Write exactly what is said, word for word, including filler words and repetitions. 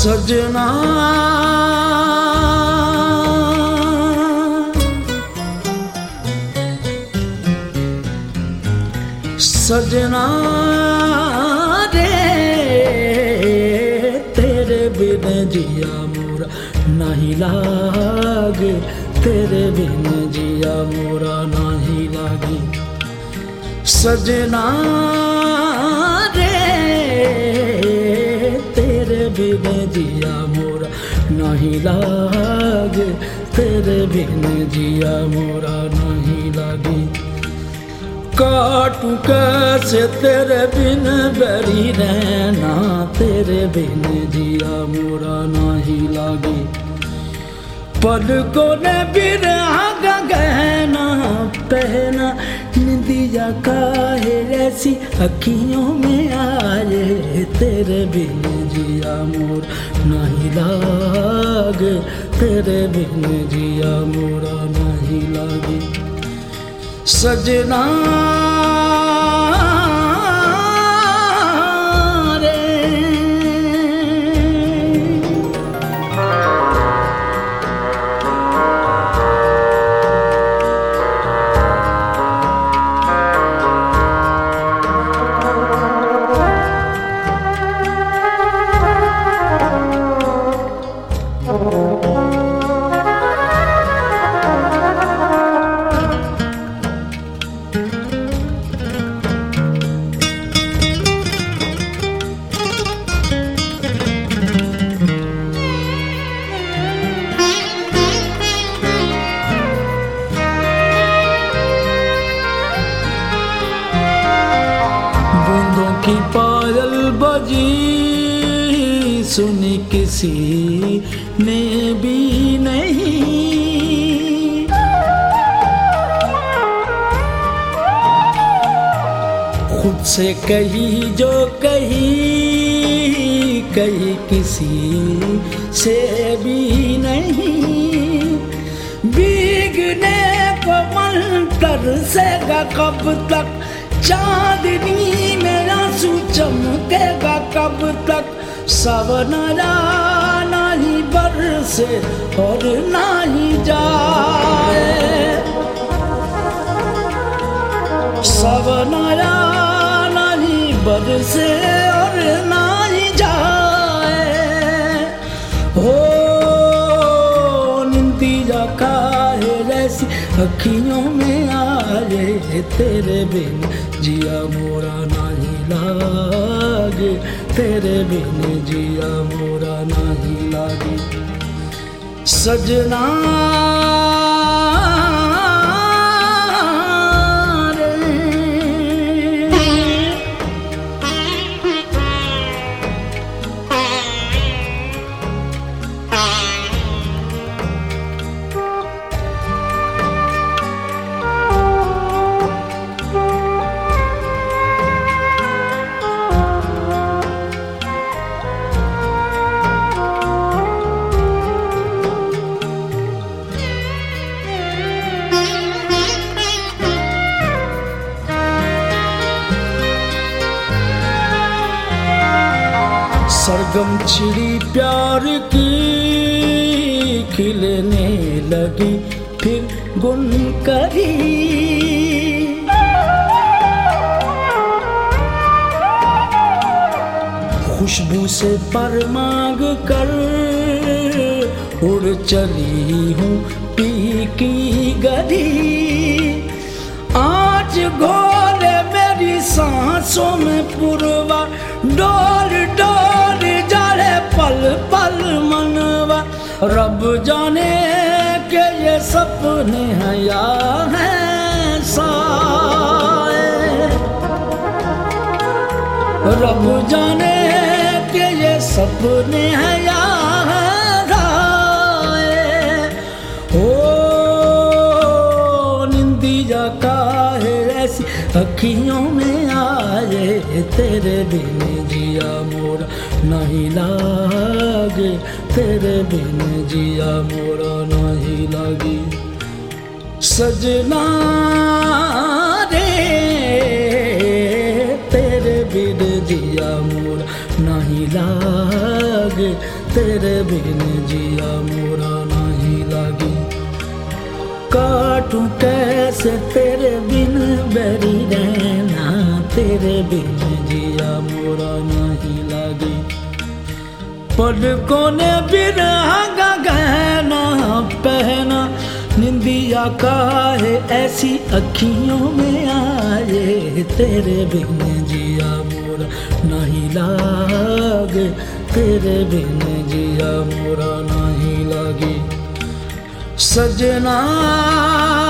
सजना सजना रे तेरे बिन जिया मोरा नहीं लागे, तेरे बिन जिया मोरा नहीं लागे। सजना रे तेरे बिन जिया मोरा नहीं लागे, तेरे बिन जिया मोरा नहीं लागे। काटू कैसे तेरे बिन बैरी रहना, तेरे बिन जिया मोरा नहीं लागे। पलकों ने बिरहा का गहना पहना, निंदिया काहे ऐसी अखियों में आए, तेरे बिन जिया मोरा नहीं लागे, तेरे बिन जिया मोरा नहीं लागे। सजना की पायल बजी सुनी किसी ने भी नहीं, खुद से कही जो कही कही किसी से भी नहीं। भीगने को मन तरसेगा कब तक, चांदनी में आंसू चमकेगा कब तक। सवनरा नहीं बरसे और नहीं जाए, सवनरा नहीं बरसे और नहीं जाए। हो निंदिया काहे ऐसी अखियों में आए, तेरे बिन जिया मोरा नहीं लागे, तेरे बिन जिया मोरा नहीं लागे। सजना सरगम छिड़ी प्यार की खिलने लगी फिर गुन करी, खुशबू से पर मांग कर उड़ चली हूँ पी की गली। आज घोले मेरी सांसों में पुरवा, डोल डोल जाए पल पल मनवा। रब जाने के ये सपने हैं या हैं साए, रब जाने के ये सपने हैं या हैं साए। ओ निंदिया काहे ऐसी अखियों में आए, तेरे बिन जिया मोरा नहीं लागे, तेरे बिन जिया मोरा नहीं लागे। सजना रे तेरे बिन जिया मोरा नहीं लागे, लागे, तेरे बिन जिया मोरा नहीं लागे। काटूं कैसे तेरे बिन बैरी रहना, तेरे बिन जिया मोरा नहीं लागे। पलकों ने बिरहा का गहना पहना, निंदिया काहे ऐसी अखियों में आए, तेरे बिन जिया मोरा नहीं लागे, तेरे बिन जिया मोरा नहीं लागे। सजना